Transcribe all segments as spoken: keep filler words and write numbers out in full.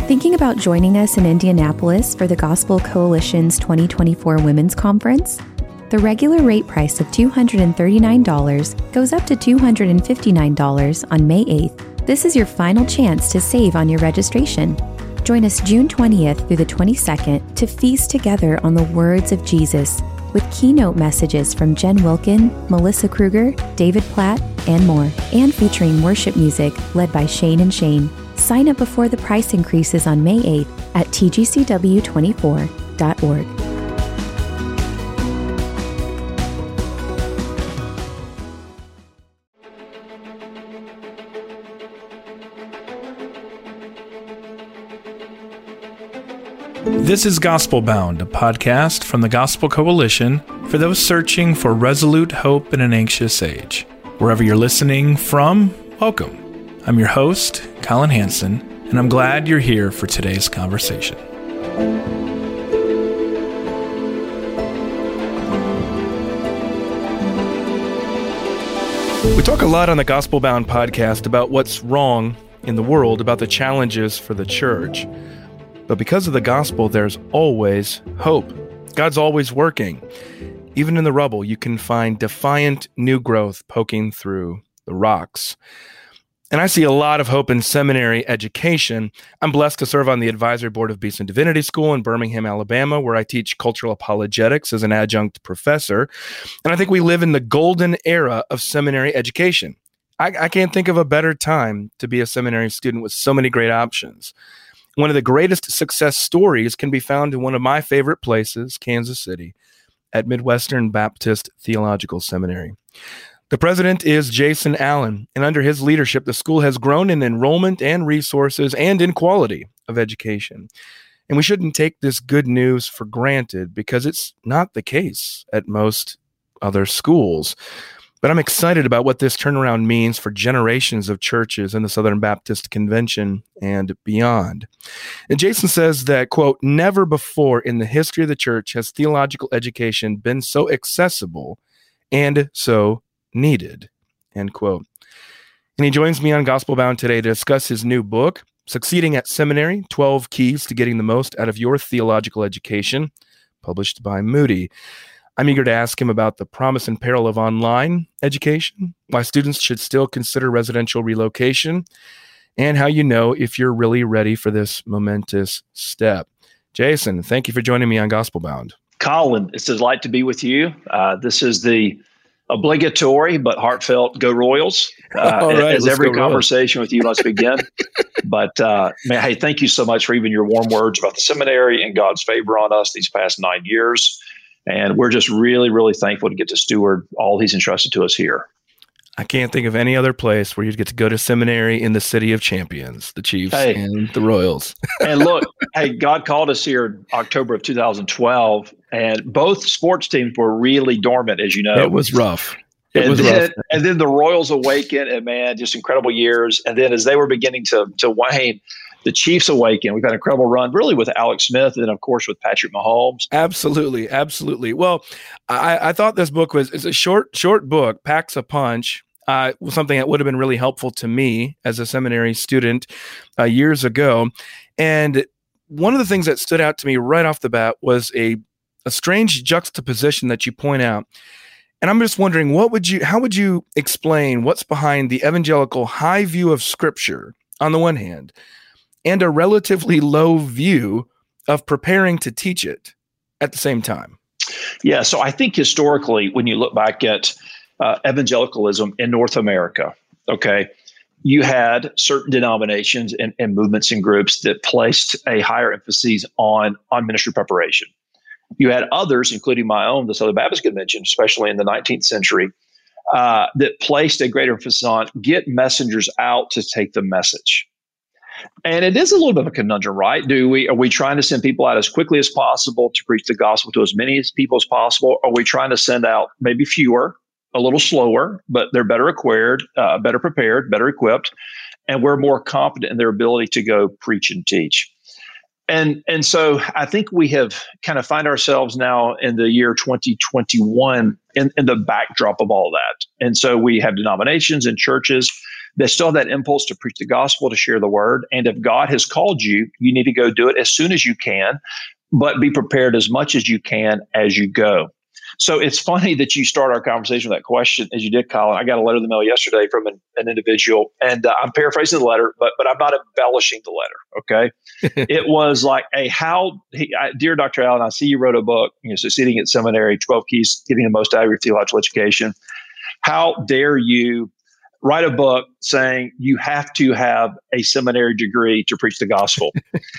Thinking about joining us in Indianapolis for the Gospel Coalition's twenty twenty-four Women's Conference? The regular rate price of two hundred thirty-nine dollars goes up to two hundred fifty-nine dollars on May eighth. This is your final chance to save on your registration. Join us June twentieth through the twenty-second to feast together on the words of Jesus with keynote messages from Jen Wilkin, Melissa Kruger, David Platt, and more, and featuring worship music led by Shane and Shane. Sign up before the price increases on May eighth at t g c w twenty-four dot org. This is Gospel Bound, a podcast from the Gospel Coalition for those searching for resolute hope in an anxious age. Wherever you're listening from, welcome. I'm your host, Colin Hanson, and I'm glad you're here for today's conversation. We talk a lot on the Gospel Bound podcast about what's wrong in the world, about the challenges for the church. But because of the gospel, there's always hope. God's always working. Even in the rubble, you can find defiant new growth poking through the rocks. And I see a lot of hope in seminary education. I'm blessed to serve on the advisory board of Beeson Divinity School in Birmingham, Alabama, where I teach cultural apologetics as an adjunct professor. And I think we live in the golden era of seminary education. I, I can't think of a better time to be a seminary student with so many great options. One of the greatest success stories can be found in one of my favorite places, Kansas City, at Midwestern Baptist Theological Seminary. The president is Jason Allen, and under his leadership, the school has grown in enrollment and resources and in quality of education. And we shouldn't take this good news for granted because it's not the case at most other schools. But I'm excited about what this turnaround means for generations of churches in the Southern Baptist Convention and beyond. And Jason says that, quote, never before in the history of the church has theological education been so accessible and so needed, end quote. And he joins me on Gospel Bound today to discuss his new book, Succeeding at Seminary, twelve Keys to Getting the Most Out of Your Theological Education, published by Moody. I'm eager to ask him about the promise and peril of online education, why students should still consider residential relocation, and how you know if you're really ready for this momentous step. Jason, thank you for joining me on Gospel Bound. Colin, it's a delight to be with you. Uh, this is the obligatory but heartfelt Go Royals. Uh, All right, as every conversation with you must begin. But uh, man, hey, thank you so much for even your warm words about the seminary and God's favor on us these past nine years. And we're just really, really thankful to get to steward all he's entrusted to us here. I can't think of any other place where you'd get to go to seminary in the city of champions, the Chiefs hey, and the Royals. And look, hey, God called us here in October of two thousand twelve, and both sports teams were really dormant, as you know. It was rough. It and was then, rough. And then the Royals awakened, and man, just incredible years. And then as they were beginning to to wane, the Chiefs awakened. We've had an incredible run, really, with Alex Smith, and then, of course, with Patrick Mahomes. Absolutely, absolutely. Well, I, I thought this book was it's a short, short book, packs a punch. Uh, was something that would have been really helpful to me as a seminary student uh, years ago. And one of the things that stood out to me right off the bat was a a strange juxtaposition that you point out. And I'm just wondering, what would you, how would you explain what's behind the evangelical high view of Scripture on the one hand, and a relatively low view of preparing to teach it at the same time? Yeah, so I think historically, when you look back at uh, evangelicalism in North America, okay, you had certain denominations and, and movements and groups that placed a higher emphasis on, on ministry preparation. You had others, including my own, the Southern Baptist Convention, especially in the nineteenth century, uh, that placed a greater emphasis on get messengers out to take the message. And it is a little bit of a conundrum, right? Do we are we trying to send people out as quickly as possible to preach the gospel to as many people as possible? Or are we trying to send out maybe fewer, a little slower, but they're better equipped, uh, better prepared, better equipped, and we're more confident in their ability to go preach and teach? And and so I think we have kind of find ourselves now in the year twenty twenty-one in, in the backdrop of all that. And so we have denominations and churches They still have that impulse to preach the gospel, to share the word. And if God has called you, you need to go do it as soon as you can, but be prepared as much as you can as you go. So it's funny that you start our conversation with that question, as you did, Colin. I got a letter in the mail yesterday from an, an individual, and uh, I'm paraphrasing the letter, but but I'm not embellishing the letter, okay? It was like, a how, he, I, dear Doctor Allen, I see you wrote a book, you know, Succeeding at Seminary, twelve Keys, Getting the Most Out of Your Theological Education. How dare you write a book saying you have to have a seminary degree to preach the gospel?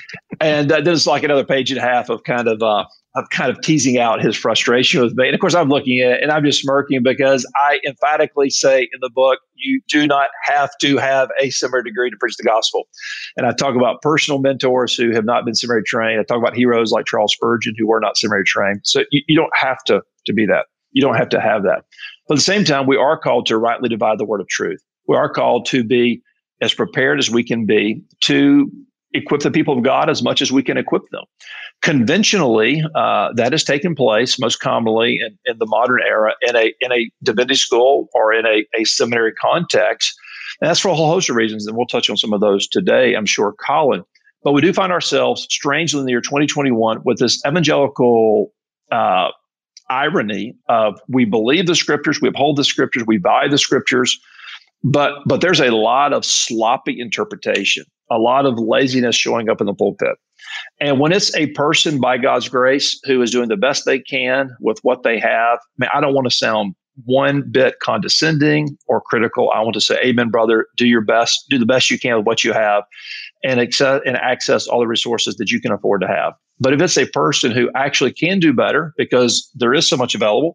And uh, there's like another page and a half of kind of uh, of kind of teasing out his frustration with me. And of course, I'm looking at it and I'm just smirking because I emphatically say in the book, you do not have to have a seminary degree to preach the gospel. And I talk about personal mentors who have not been seminary trained. I talk about heroes like Charles Spurgeon who were not seminary trained. So you, you don't have to, to be that. You don't have to have that. But at the same time, we are called to rightly divide the word of truth. We are called to be as prepared as we can be to equip the people of God as much as we can equip them. Conventionally, uh, that has taken place most commonly in, in the modern era in a in a divinity school or in a, a seminary context. And that's for a whole host of reasons, and we'll touch on some of those today, I'm sure, Colin. But we do find ourselves, strangely, in the year twenty twenty-one with this evangelical uh, irony of we believe the scriptures, we uphold the scriptures, we buy the scriptures, but but there's a lot of sloppy interpretation, a lot of laziness showing up in the pulpit. And when it's a person by God's grace who is doing the best they can with what they have, I mean, I don't want to sound one bit condescending or critical. I want to say, amen, brother, do your best, do the best you can with what you have and access, and access all the resources that you can afford to have. But if it's a person who actually can do better because there is so much available,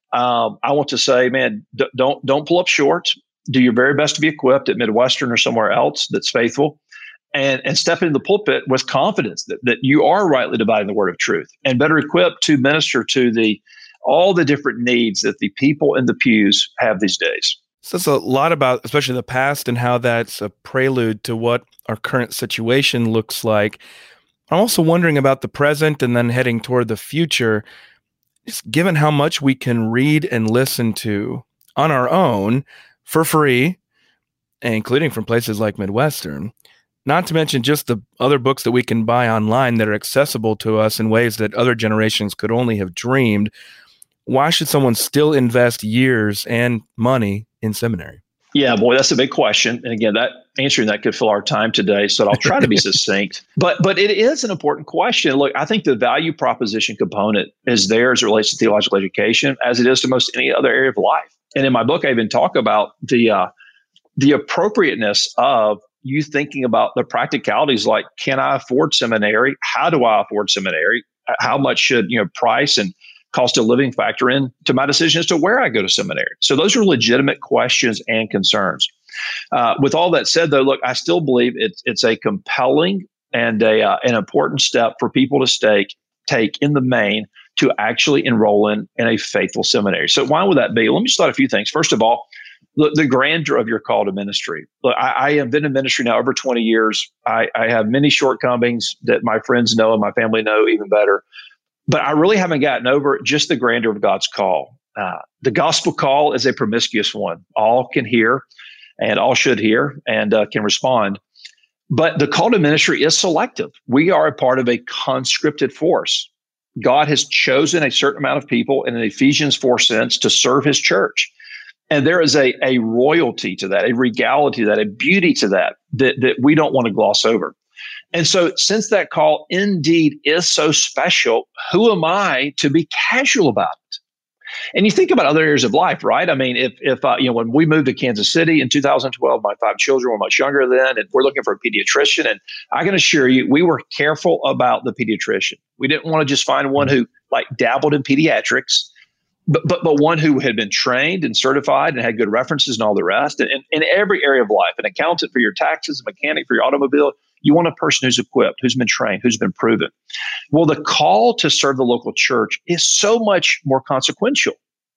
um, I want to say, man, d- don't don't pull up short. Do your very best to be equipped at Midwestern or somewhere else that's faithful, and and step into the pulpit with confidence that, that you are rightly dividing the word of truth and better equipped to minister to the all the different needs that the people in the pews have these days. So it's a lot about, especially the past and how that's a prelude to what our current situation looks like. I'm also wondering about the present and then heading toward the future, just given how much we can read and listen to on our own for free, including from places like Midwestern, not to mention just the other books that we can buy online that are accessible to us in ways that other generations could only have dreamed. Why should someone still invest years and money in seminary? Yeah, boy, that's a big question. And again, that answering that could fill our time today. So I'll try to be succinct. But but it is an important question. Look, I think the value proposition component is there as it relates to theological education, as it is to most any other area of life. And in my book, I even talk about the uh, the appropriateness of you thinking about the practicalities, like, can I afford seminary? How do I afford seminary? How much should, you know, price and cost of living factor in to my decision as to where I go to seminary? So those are legitimate questions and concerns. Uh, with all that said, though, look, I still believe it's it's a compelling and a uh, an important step for people to stake, take in the main to actually enroll in, in a faithful seminary. So why would that be? Let me start a few things. First of all, the, the grandeur of your call to ministry. Look, I, I have been in ministry now over twenty years. I, I have many shortcomings that my friends know and my family know even better. But I really haven't gotten over just the grandeur of God's call. Uh, the gospel call is a promiscuous one. All can hear and all should hear and uh, can respond. But the call to ministry is selective. We are a part of a conscripted force. God has chosen a certain amount of people in an Ephesians four sense to serve his church. And there is a, a royalty to that, a regality to that, a beauty to that, that, that we don't want to gloss over. And so since that call indeed is so special, who am I to be casual about it? And you think about other areas of life, right? I mean, if, if uh, you know, when we moved to Kansas City in two thousand twelve, my five children were much younger then, and we're looking for a pediatrician. And I can assure you, we were careful about the pediatrician. We didn't want to just find one who like dabbled in pediatrics, but but, but one who had been trained and certified and had good references and all the rest. And in every area of life, an accountant for your taxes, a mechanic for your automobile, you want a person who's equipped, who's been trained, who's been proven. Well, the call to serve the local church is so much more consequential.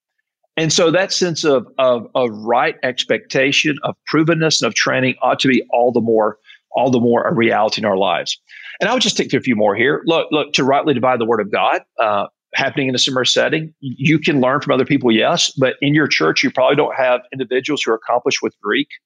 And so that sense of, of, of right expectation, of provenness, and of training ought to be all the more, all the more a reality in our lives. And I would just take through a few more here. Look, look, to rightly divide the word of God, uh, happening in a similar setting, you can learn from other people, yes, but in your church, you probably don't have individuals who are accomplished with Greek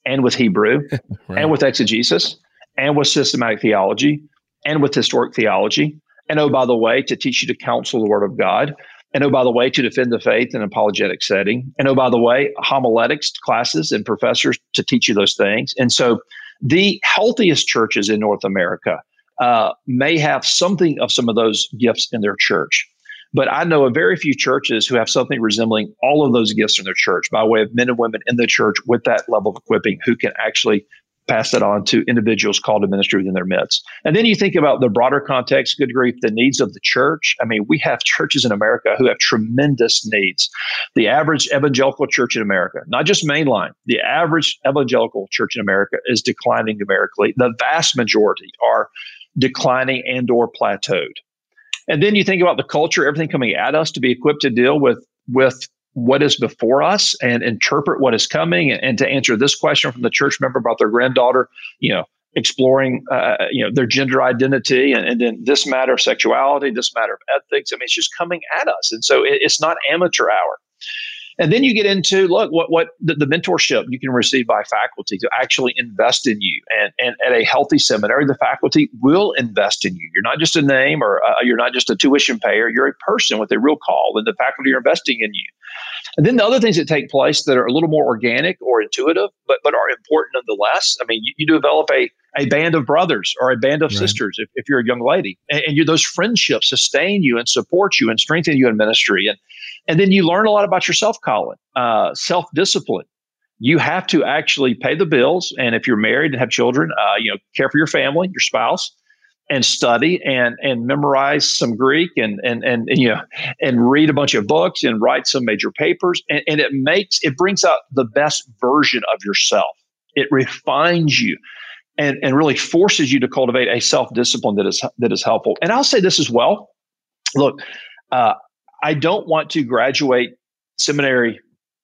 and with Hebrew Right. and with exegesis and with systematic theology and with historic theology. And oh, by the way, to teach you to counsel the Word of God. And oh, by the way, to defend the faith in an apologetic setting. And oh, by the way, homiletics classes and professors to teach you those things. And so the healthiest churches in North America uh, may have something of some of those gifts in their church. But I know of very few churches who have something resembling all of those gifts in their church by way of men and women in the church with that level of equipping who can actually pass that on to individuals called to ministry within their midst. And then you think about the broader context, good grief, the needs of the church. I mean, we have churches in America who have tremendous needs. The average evangelical church in America, not just mainline, the average evangelical church in America is declining numerically. The vast majority are declining and or plateaued. And then you think about the culture, everything coming at us to be equipped to deal with, with what is before us and interpret what is coming, and, and to answer this question from the church member about their granddaughter, you know, exploring, uh, you know, their gender identity, and, and then this matter of sexuality, this matter of ethics. I mean, it's just coming at us. And so it, it's not amateur hour. And then you get into, look, what what the, the mentorship you can receive by faculty to actually invest in you. And, and at a healthy seminary, the faculty will invest in you. You're not just a name, or uh, you're not just a tuition payer. You're a person with a real call, and the faculty are investing in you. And then the other things that take place that are a little more organic or intuitive, but but are important nonetheless. I mean, you, you develop a a band of brothers or a band of right. sisters if, if you're a young lady. And, and you, those friendships sustain you and support you and strengthen you in ministry. And And then you learn a lot about yourself, Colin, uh, self-discipline. You have to actually pay the bills. And if you're married and have children, uh, you know, care for your family, your spouse, and study and and memorize some Greek and and and, and you know and read a bunch of books and write some major papers. And, and it makes it brings out the best version of yourself. It refines you and, and really forces you to cultivate a self-discipline that is that is helpful. And I'll say this as well. Look, uh, I don't want to graduate seminary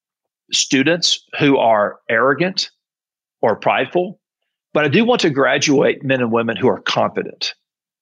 students who are arrogant or prideful, but I do want to graduate men and women who are confident.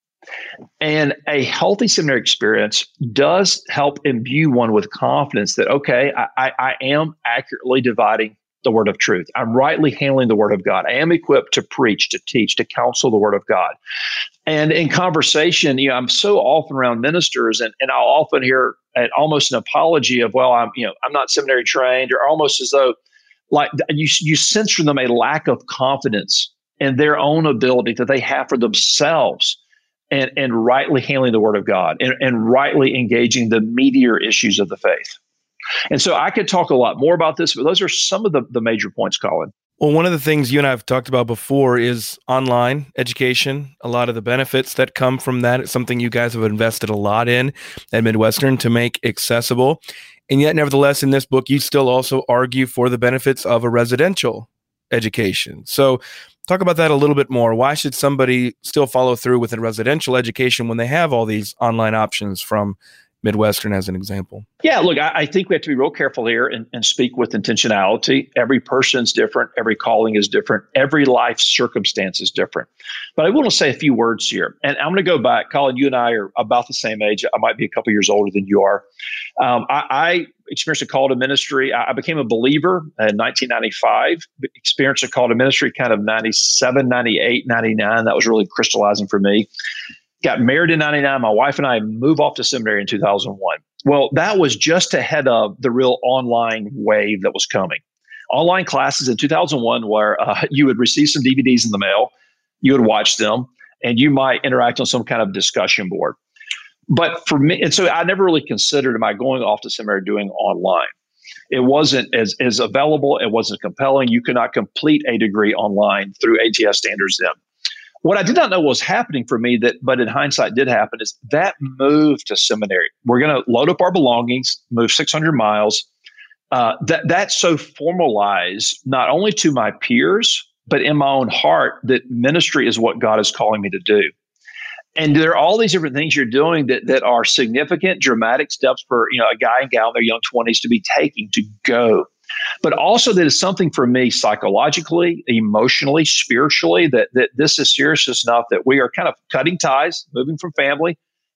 And a healthy seminary experience does help imbue one with confidence that, okay, I, I, I am accurately dividing the word of truth. I'm rightly handling the word of God. I am equipped to preach, to teach, to counsel the word of God. And in conversation, you know, I'm so often around ministers, and, and I'll often hear an, almost an apology of, well, I'm, you know, I'm not seminary trained, or almost as though like you, you sense from them a lack of confidence in their own ability that they have for themselves and, and rightly handling the word of God and, and rightly engaging the meatier issues of the faith. And so I could talk a lot more about this, but those are some of the, the major points, Colin. Well, one of the things you and I have talked about before is online education, a lot of the benefits that come from that. It's something you guys have invested a lot in at Midwestern to make accessible. And yet, nevertheless, in this book, you still also argue for the benefits of a residential education. So talk about that a little bit more. Why should somebody still follow through with a residential education when they have all these online options from Midwestern as an example? Yeah, look, I, I think we have to be real careful here and, and speak with intentionality. Every person's different. Every calling is different. Every life circumstance is different. But I want to say a few words here. And I'm going to go back. Colin, you and I are about the same age. I might be a couple years older than you are. Um, I, I experienced a call to ministry. I, I became a believer in nineteen ninety-five, experienced a call to ministry kind of ninety-seven, ninety-eight, ninety-nine. That was really crystallizing for me. Got married in ninety-nine. My wife and I moved off to seminary in two thousand one. Well, that was just ahead of the real online wave that was coming. Online classes in two thousand one where uh, you would receive some D V Ds in the mail, you would watch them, and you might interact on some kind of discussion board. But for me, and so I never really considered, am I going off to seminary doing online? It wasn't as, as available. It wasn't compelling. You could not complete a degree online through A T S standards then. What I did not know was happening for me, that, but in hindsight did happen, is that move to seminary. We're going to load up our belongings, move six hundred miles. Uh, that that's so formalized, not only to my peers, but in my own heart, that ministry is what God is calling me to do. And there are all these different things you're doing that that are significant, dramatic steps for, you know, a guy and gal in their young twenties to be taking to go. But also that is something for me psychologically, emotionally, spiritually, that that this is serious enough that we are kind of cutting ties, moving from family,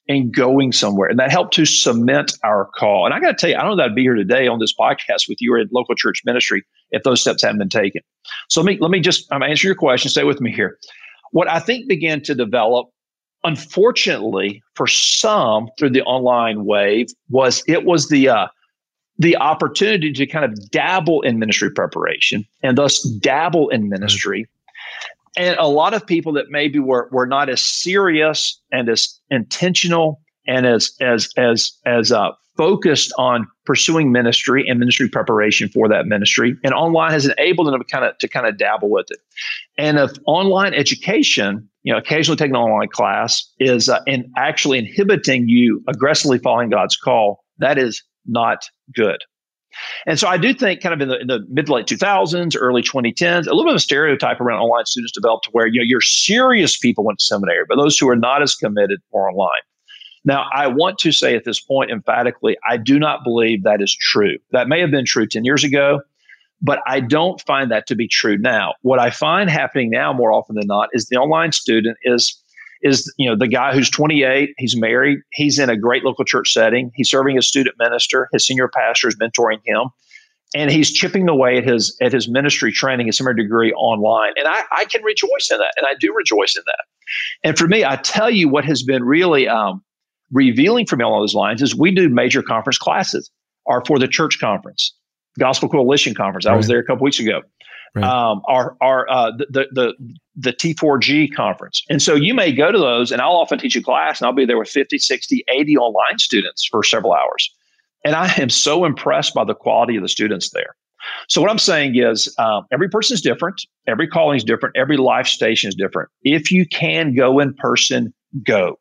and going somewhere. And that helped to cement our call. And I got to tell you, I don't know that I'd be here today on this podcast with you or in local church ministry if those steps hadn't been taken. So let me, let me just I'm answer your question. Stay with me here. What I think began to develop, unfortunately, for some through the online wave, was it was the uh, the opportunity to kind of dabble in ministry preparation and thus dabble in ministry. And a lot of people that maybe were were not as serious and as intentional and as as as as uh, focused on pursuing ministry and ministry preparation for that ministry. And online has enabled them to kind of to kind of dabble with it. And if online education, you know, occasionally taking an online class is uh, in actually inhibiting you aggressively following God's call, that is not good. And so I do think kind of in the, in the mid to late two thousands, early twenty tens, a little bit of a stereotype around online students developed to where, you know, your serious people went to seminary, but those who are not as committed are online. Now, I want to say at this point emphatically, I do not believe that is true. That may have been true ten years ago, but I don't find that to be true now. What I find happening now more often than not is the online student is is, you know, the guy who's twenty-eight, he's married, he's in a great local church setting, he's serving as student minister, his senior pastor is mentoring him, and he's chipping away at his at his ministry training, his seminary degree online. And I, I can rejoice in that, and I do rejoice in that. And for me, I tell you what has been really um, revealing for me along those lines is we do major conference classes, or for the church conference, Gospel Coalition Conference. I right. was there a couple weeks ago. Right. Um, our our uh, the the the T four G conference. And so you may go to those, and I'll often teach a class, and I'll be there with fifty, sixty, eighty online students for several hours. And I am so impressed by the quality of the students there. So what I'm saying is um, every person is different. Every calling is different. Every life station is different. If you can go in person, go.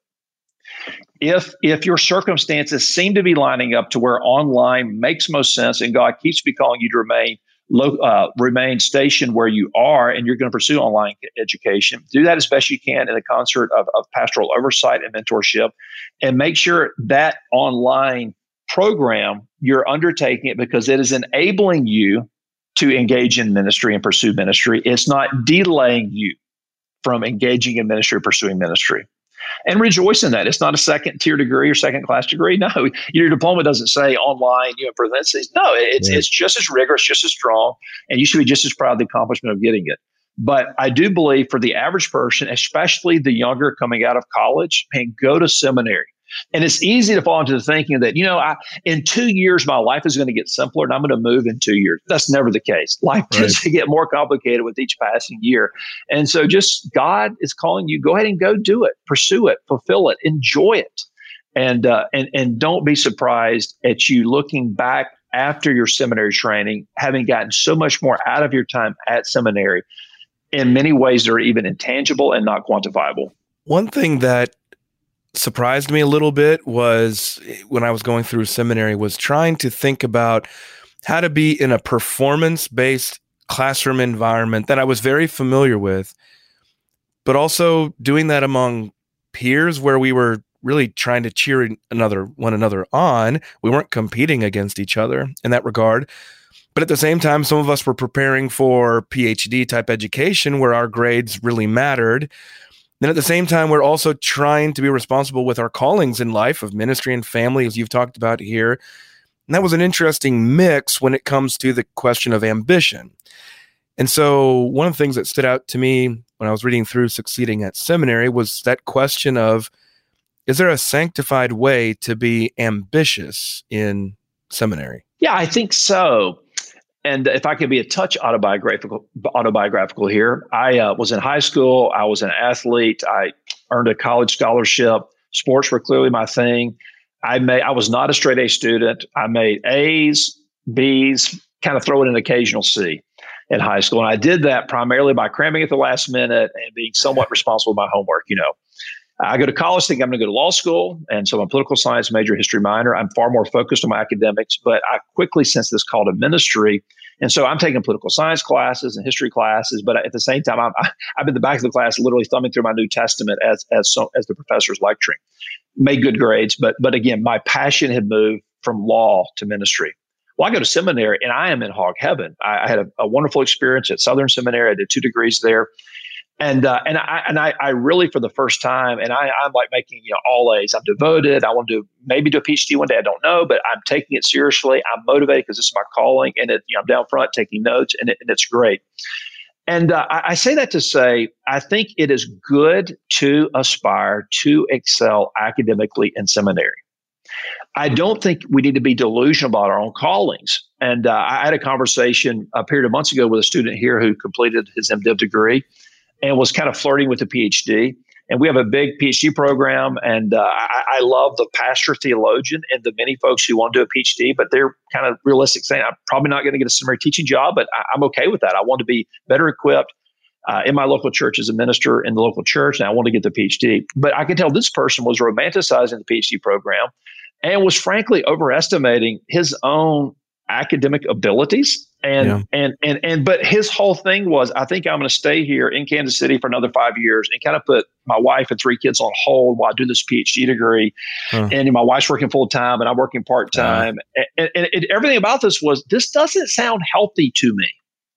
If if your circumstances seem to be lining up to where online makes most sense and God keeps me calling you to remain Low, uh, remain stationed where you are, and you're going to pursue online education, do that as best you can in the concert of, of pastoral oversight and mentorship, and make sure that online program, you're undertaking it because it is enabling you to engage in ministry and pursue ministry. It's not delaying you from engaging in ministry or pursuing ministry. And rejoice in that. It's not a second tier degree or second class degree. No, your diploma doesn't say online, you know, parentheses. No, it's yeah. it's just as rigorous, just as strong, and you should be just as proud of the accomplishment of getting it. But I do believe for the average person, especially the younger coming out of college, and go to seminary. And it's easy to fall into the thinking that, you know, I, in two years, my life is going to get simpler and I'm going to move in two years. That's never the case. Life right. tends to get more complicated with each passing year. And so just God is calling you, go ahead and go do it, pursue it, fulfill it, enjoy it. And, uh, and, and don't be surprised at you looking back after your seminary training, having gotten so much more out of your time at seminary in many ways that are even intangible and not quantifiable. One thing that surprised me a little bit was when I was going through seminary was trying to think about how to be in a performance-based classroom environment that I was very familiar with, but also doing that among peers where we were really trying to cheer another one another on. We weren't competing against each other in that regard. But at the same time, some of us were preparing for P H D type education where our grades really mattered. Then at the same time, we're also trying to be responsible with our callings in life of ministry and family, as you've talked about here. And that was an interesting mix when it comes to the question of ambition. And so one of the things that stood out to me when I was reading through Succeeding at Seminary was that question of, is there a sanctified way to be ambitious in seminary? Yeah, I think so. And if I could be a touch autobiographical, autobiographical here, I uh, was in high school. I was an athlete. I earned a college scholarship. Sports were clearly my thing. I made. I was not a straight A student. I made A's, B's, kind of throw in an occasional C in high school. And I did that primarily by cramming at the last minute and being somewhat responsible with my homework. You know, I go to college thinking I'm going to go to law school. And so I'm a political science major, history minor. I'm far more focused on my academics, but I quickly sensed this call to ministry. And so I'm taking political science classes and history classes, but at the same time, I'm, I'm in the back of the class literally thumbing through my New Testament as as so, as the professor's lecturing. Made good grades, but but again, my passion had moved from law to ministry. Well, I go to seminary, and I am in hog heaven. I, I had a, a wonderful experience at Southern Seminary. I did two degrees there. And uh, and I and I, I really for the first time, and I, I'm like making you know all A's. I'm devoted. I want to do, maybe do a PhD one day. I don't know, but I'm taking it seriously. I'm motivated because this is my calling, and it, you know, I'm down front taking notes, and, it, and it's great. And uh, I, I say that to say I think it is good to aspire to excel academically in seminary. I don't think we need to be delusional about our own callings. And uh, I had a conversation a period of months ago with a student here who completed his MDiv degree and was kind of flirting with a PhD. And we have a big PhD program, and uh, I, I love the pastor theologian and the many folks who want to do a PhD, but they're kind of realistic, saying, I'm probably not going to get a seminary teaching job, but I, I'm okay with that. I want to be better equipped uh, in my local church as a minister in the local church, and I want to get the PhD. But I could tell this person was romanticizing the PhD program and was frankly overestimating his own academic abilities. And, yeah. and, and, and, but his whole thing was, I think I'm going to stay here in Kansas City for another five years and kind of put my wife and three kids on hold while I do this PhD degree. Huh. And my wife's working full time and I'm working part time. Uh, and, and, and everything about this was, this doesn't sound healthy to me.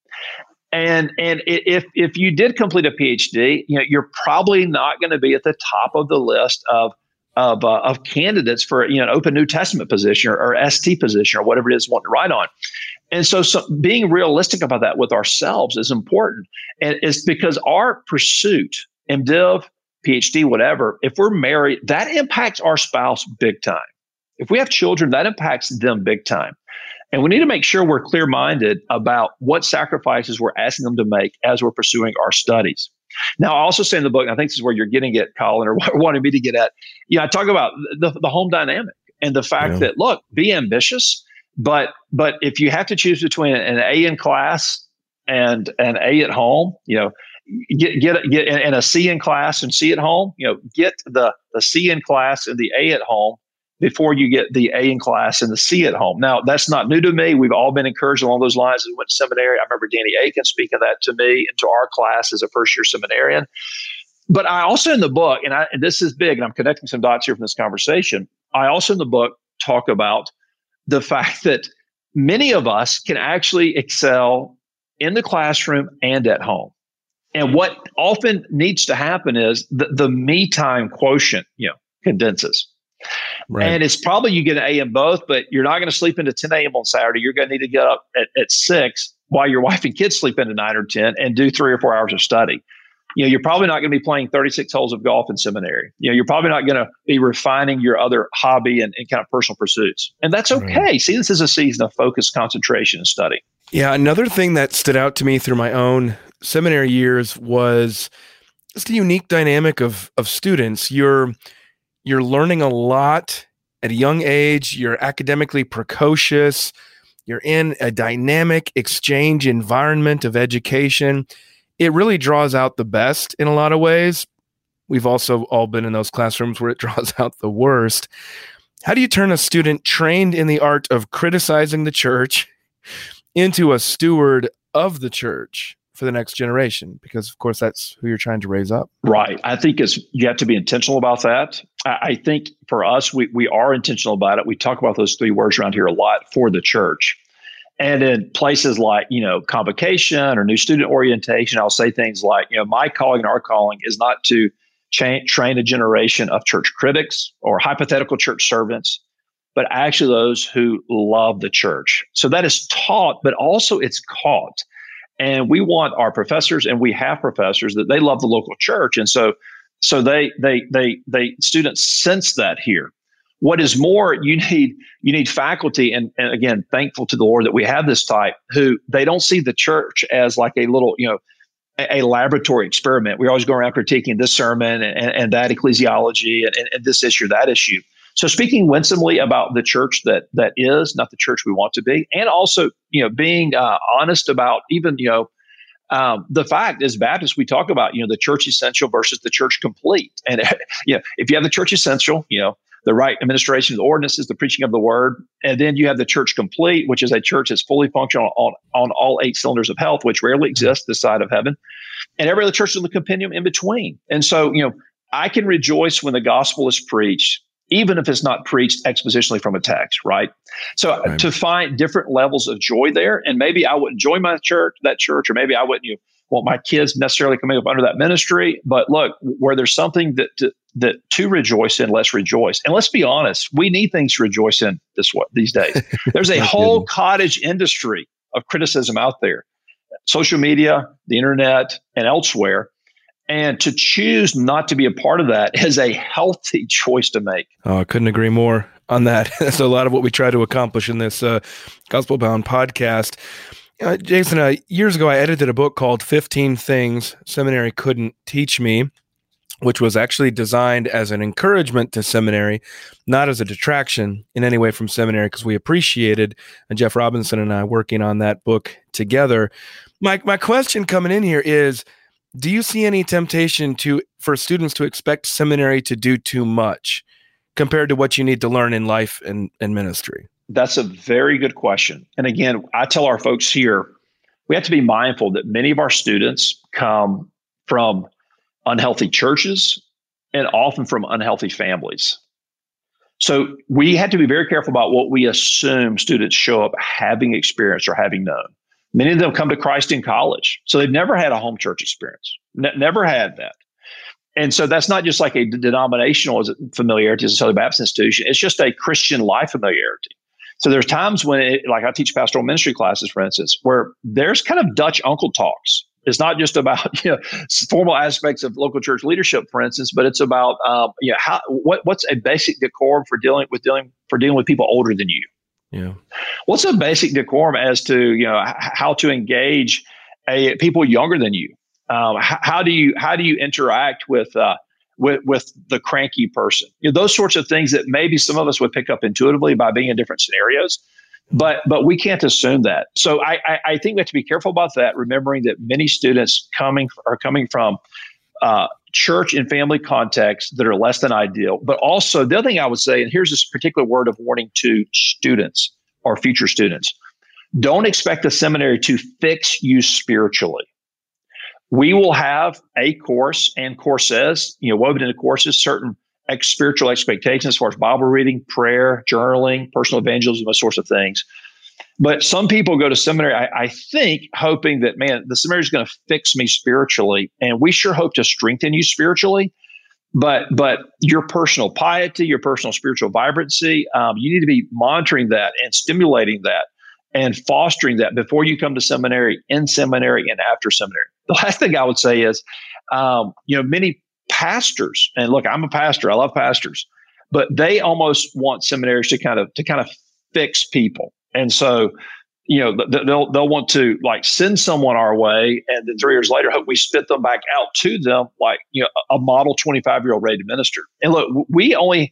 And, and if, if you did complete a PhD, you know, you're probably not going to be at the top of the list of of uh, of candidates for, you know, an open New Testament position or, or S T position or whatever it is you want to write on. And so, so being realistic about that with ourselves is important. And it's because our pursuit, MDiv, PhD, whatever, if we're married, that impacts our spouse big time. If we have children, that impacts them big time. And we need to make sure we're clear-minded about what sacrifices we're asking them to make as we're pursuing our studies. Now, I also say in the book, and I think this is where you're getting at, Colin, or wanting me to get at, you know, I talk about the, the home dynamic and the fact yeah. that, look, be ambitious, but but if you have to choose between an A in class and an A at home, you know, get get get and a C in class and C at home, you know, get the the C in class and the A at home before you get the A in class and the C at home. Now, that's not new to me. We've all been encouraged along those lines as we went to seminary. I remember Danny Aiken speaking that to me and to our class as a first-year seminarian. But I also in the book, and, I, and this is big, and I'm connecting some dots here from this conversation, I also in the book talk about the fact that many of us can actually excel in the classroom and at home. And what often needs to happen is the, the me time quotient, you know, condenses. Right. And it's probably you get an A in both, but you're not going to sleep into ten a.m. on Saturday. You're going to need to get up at, at six while your wife and kids sleep into nine or ten and do three or four hours of study. You know, you're probably not going to be playing thirty-six holes of golf in seminary. You know, you're probably not going to be refining your other hobby and, and kind of personal pursuits. And that's okay. Right. See, this is a season of focus, concentration, and study. Yeah. Another thing that stood out to me through my own seminary years was just the unique dynamic of of students. You're You're learning a lot at a young age. You're academically precocious. You're in a dynamic exchange environment of education. It really draws out the best in a lot of ways. We've also all been in those classrooms where it draws out the worst. How do you turn a student trained in the art of criticizing the church into a steward of the church for the next generation? Because, of course, that's who you're trying to raise up. Right. I think it's, you have to be intentional about that. I, I think for us, we, we are intentional about it. We talk about those three words around here a lot, for the church. And in places like, you know, convocation or new student orientation, I'll say things like, you know, my calling and our calling is not to cha- train a generation of church critics or hypothetical church servants, but actually those who love the church. So that is taught, but also it's caught. And we want our professors, and we have professors that they love the local church. And so so they they they they students sense that here. What is more, you need you need faculty, and, and again, thankful to the Lord that we have this type, who they don't see the church as like a little, you know, a, a laboratory experiment. We always go around critiquing this sermon and, and, and that ecclesiology and, and, and this issue, that issue. So speaking winsomely about the church that that is, not the church we want to be, and also, you know, being uh, honest about even, you know, um, the fact as Baptists, we talk about, you know, the church essential versus the church complete. And, you know, if you have the church essential, you know, the right administration of the ordinances, the preaching of the word, and then you have the church complete, which is a church that's fully functional on, on all eight cylinders of health, which rarely exists this side of heaven, and every other church is in the compendium in between. And so, you know, I can rejoice when the gospel is preached, even if it's not preached expositionally from a text, right? So right. to find different levels of joy there, and maybe I wouldn't join my church, that church, or maybe I wouldn't you know, want my kids necessarily coming up under that ministry. But look, where there's something that to, that to rejoice in, let's rejoice. And let's be honest, we need things to rejoice in this these days. There's a whole cottage industry of criticism out there, social media, the internet, and elsewhere. And to choose not to be a part of that is a healthy choice to make. Oh, I couldn't agree more on that. That's a lot of what we try to accomplish in this uh, Gospel Bound podcast. Uh, Jason, uh, years ago, I edited a book called fifteen Things Seminary Couldn't Teach Me, which was actually designed as an encouragement to seminary, not as a detraction in any way from seminary, because we appreciated uh, Jeff Robinson and I working on that book together. My my question coming in here is, do you see any temptation to for students to expect seminary to do too much compared to what you need to learn in life and, and ministry? That's a very good question. And again, I tell our folks here, we have to be mindful that many of our students come from unhealthy churches and often from unhealthy families. So we have to be very careful about what we assume students show up having experienced or having known. Many of them come to Christ in college, so they've never had a home church experience, ne- never had that. And so that's not just like a denominational familiarity as a Southern Baptist institution. It's just a Christian life familiarity. So there's times when, it, like I teach pastoral ministry classes, for instance, where there's kind of Dutch uncle talks. It's not just about you know formal aspects of local church leadership, for instance, but it's about um, you know how what what's a basic decorum for dealing with dealing for dealing with people older than you. Yeah. What's a basic decorum as to you know h- how to engage a people younger than you? Um, h- how do you how do you interact with uh, with with the cranky person? You know, those sorts of things that maybe some of us would pick up intuitively by being in different scenarios, but but we can't assume that. So I I, I think we have to be careful about that, remembering that many students coming are coming from uh, church and family contexts that are less than ideal. But also the other thing I would say, and here's this particular word of warning to students or future students: don't expect the seminary to fix you spiritually. We will have a course and courses, you know, woven into courses, certain ex- spiritual expectations as far as Bible reading, prayer, journaling, personal evangelism, those sorts of things. But some people go to seminary, I, I think, hoping that, man, the seminary is going to fix me spiritually. And we sure hope to strengthen you spiritually. But but your personal piety, your personal spiritual vibrancy, um, you need to be monitoring that and stimulating that and fostering that before you come to seminary, in seminary, and after seminary. The last thing I would say is, um, you know, many pastors, and look, I'm a pastor, I love pastors, but they almost want seminaries to kind of to kind of fix people. And so, you know, they'll they'll want to like send someone our way, and then three years later, hope we spit them back out to them like, you know, a model twenty-five year old ready to minister. And look, we only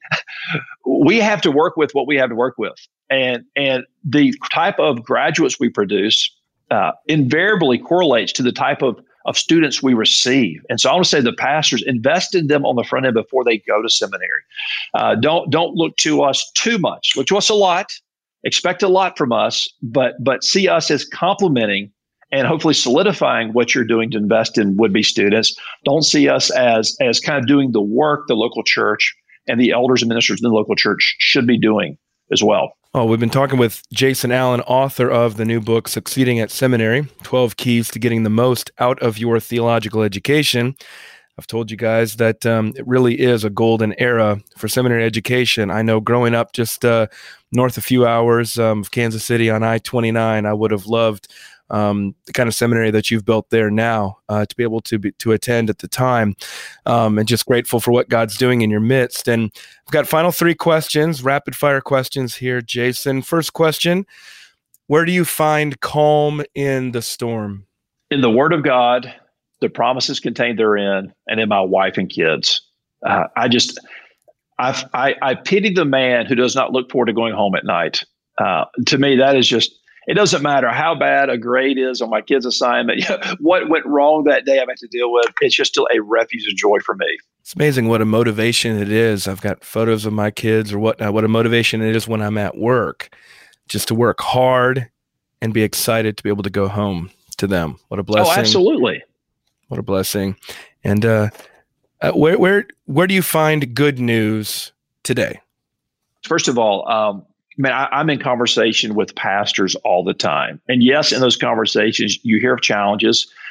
we have to work with what we have to work with, and and the type of graduates we produce uh, invariably correlates to the type of of students we receive. And so I want to say the pastors, invest in them on the front end before they go to seminary. Uh, don't don't look to us too much. Look to us a lot. Expect a lot from us, but but see us as complementing and hopefully solidifying what you're doing to invest in would-be students. Don't see us as as kind of doing the work the local church and the elders and ministers in the local church should be doing as well. Oh, we've been talking with Jason Allen, author of the new book, Succeeding at Seminary, twelve Keys to Getting the Most Out of Your Theological Education. I've told you guys that um, it really is a golden era for seminary education. I know growing up just uh, north a few hours um, of Kansas City on I twenty-nine, I would have loved um, the kind of seminary that you've built there now uh, to be able to be, to attend at the time, um, and just grateful for what God's doing in your midst. And I've got final three questions, rapid fire questions here, Jason. First question, where do you find calm in the storm? In the Word of God, the promises contained therein, and in my wife and kids. Uh, I just, I've, I, I pity the man who does not look forward to going home at night. Uh, to me, that is just, it doesn't matter how bad a grade is on my kid's assignment, what went wrong that day I've had to deal with. It's just still a refuge of joy for me. It's amazing what a motivation it is. I've got photos of my kids or what, what a motivation it is when I'm at work, just to work hard and be excited to be able to go home to them. What a blessing. Oh, absolutely. What a blessing. And uh, uh, where where where do you find good news today? First of all, um, man, I, I'm in conversation with pastors all the time. And yes, in those conversations, you hear of challenges,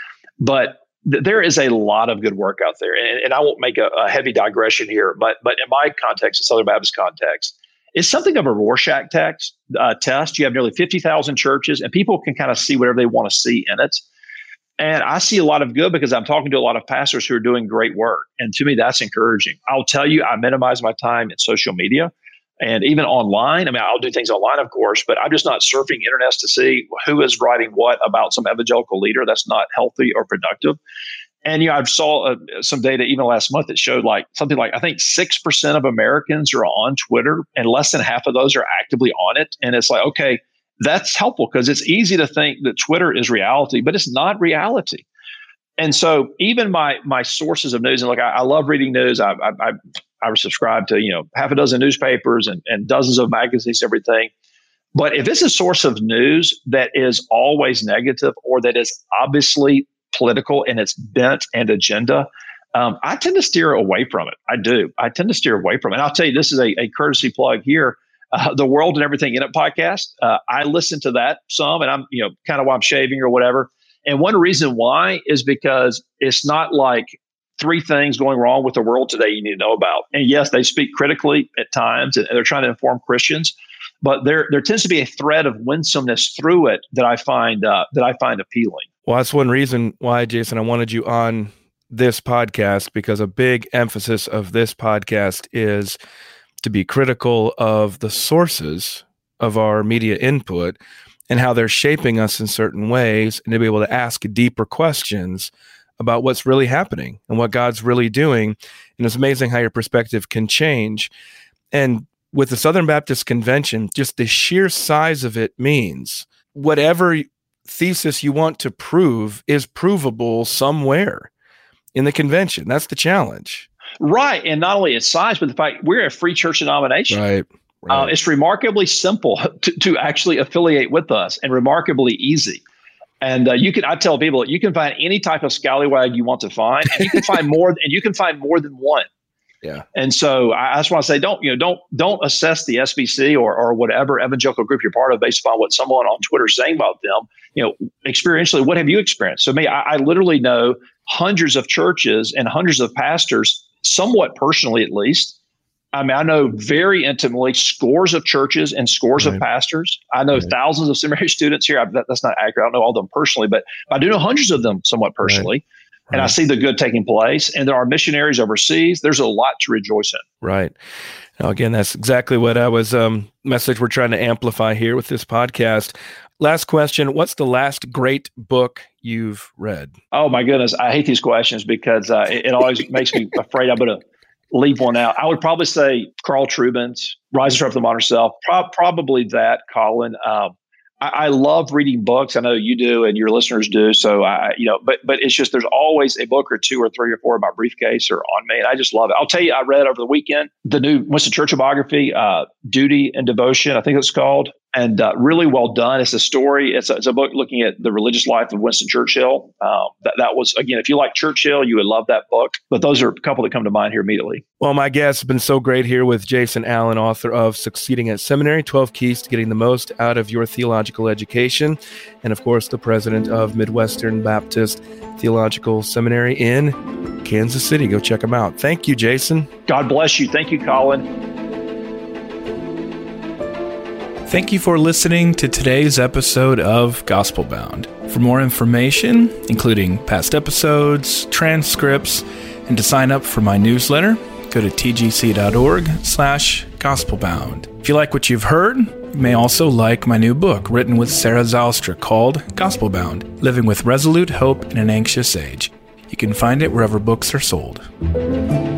But th- there is a lot of good work out there. And, and I won't make a, a heavy digression here, but but in my context, in Southern Baptist context, it's something of a Rorschach text, uh, test. You have nearly fifty thousand churches, and people can kind of see whatever they want to see in it. And I see a lot of good because I'm talking to a lot of pastors who are doing great work. And to me, that's encouraging. I'll tell you, I minimize my time in social media and even online. I mean, I'll do things online, of course, but I'm just not surfing internet to see who is writing what about some evangelical leader. That's not healthy or productive. And, you know, I saw uh, some data even last month that showed like something like, I think six percent of Americans are on Twitter and less than half of those are actively on it. And it's like, okay, that's helpful because it's easy to think that Twitter is reality, but it's not reality. And so even my my sources of news, and look, I, I love reading news. I I, I I subscribe to, you know, half a dozen newspapers and, and dozens of magazines, everything. But if it's a source of news that is always negative or that is obviously political in its bent and agenda, um, I tend to steer away from it. I do. I tend to steer away from it. And I'll tell you, this is a, a courtesy plug here. Uh, the World and Everything in It podcast. Uh, I listen to that some, and I'm, you know, kind of while I'm shaving or whatever. And one reason why is because it's not like three things going wrong with the world today you need to know about. And yes, they speak critically at times, and they're trying to inform Christians, but there there tends to be a thread of winsomeness through it that I find uh, that I find appealing. Well, that's one reason why, Jason, I wanted you on this podcast, because a big emphasis of this podcast is to be critical of the sources of our media input and how they're shaping us in certain ways, and to be able to ask deeper questions about what's really happening and what God's really doing. And it's amazing how your perspective can change. And with the Southern Baptist Convention, just the sheer size of it means whatever thesis you want to prove is provable somewhere in the convention. That's the challenge. Right. And not only its size, but the fact we're a free church denomination. Right. right. Uh, it's remarkably simple to, to actually affiliate with us, and remarkably easy. And uh, you can, I tell people, you can find any type of scallywag you want to find, and you can find more, and you can find more than one. Yeah. And so I, I just want to say, don't, you know, don't, don't assess the S B C or, or whatever evangelical group you're part of based upon what someone on Twitter is saying about them. You know, experientially, what have you experienced? So me, I, I literally know hundreds of churches and hundreds of pastors, somewhat personally, at least. I mean, I know very intimately scores of churches and scores right. of pastors. I know right. thousands of seminary students here. I, that, that's not accurate. I don't know all of them personally, but I do know hundreds of them somewhat personally. Right. And right. I see the good taking place. And there are missionaries overseas. There's a lot to rejoice in. Right. Now, again, that's exactly what I was, um, message we're trying to amplify here with this podcast. Last question. What's the last great book you've read? Oh, my goodness. I hate these questions because uh, it, it always makes me afraid I'm going to leave one out. I would probably say Carl Trueman's Rise and Triumph of the Modern Self. Pro- probably that, Colin. Um, I, I love reading books. I know you do and your listeners do. So, I, you know, but but it's just there's always a book or two or three or four in my briefcase or on me. And I just love it. I'll tell you, I read over the weekend the new Winston Churchill biography, uh, Duty and Devotion, I think it's called. And uh, really well done. It's a story. It's a, it's a book looking at the religious life of Winston Churchill. Um, that, that was, again, if you like Churchill, you would love that book. But those are a couple that come to mind here immediately. Well, my guest has been so great here with Jason Allen, author of Succeeding at Seminary, twelve Keys to Getting the Most Out of Your Theological Education. And, of course, the president of Midwestern Baptist Theological Seminary in Kansas City. Go check him out. Thank you, Jason. God bless you. Thank you, Colin. Thank you for listening to today's episode of Gospel Bound. For more information, including past episodes, transcripts, and to sign up for my newsletter, go to tgc.org slash gospelbound. If you like what you've heard, you may also like my new book written with Sarah Zylstra called Gospel Bound, Living with Resolute Hope in an Anxious Age. You can find it wherever books are sold.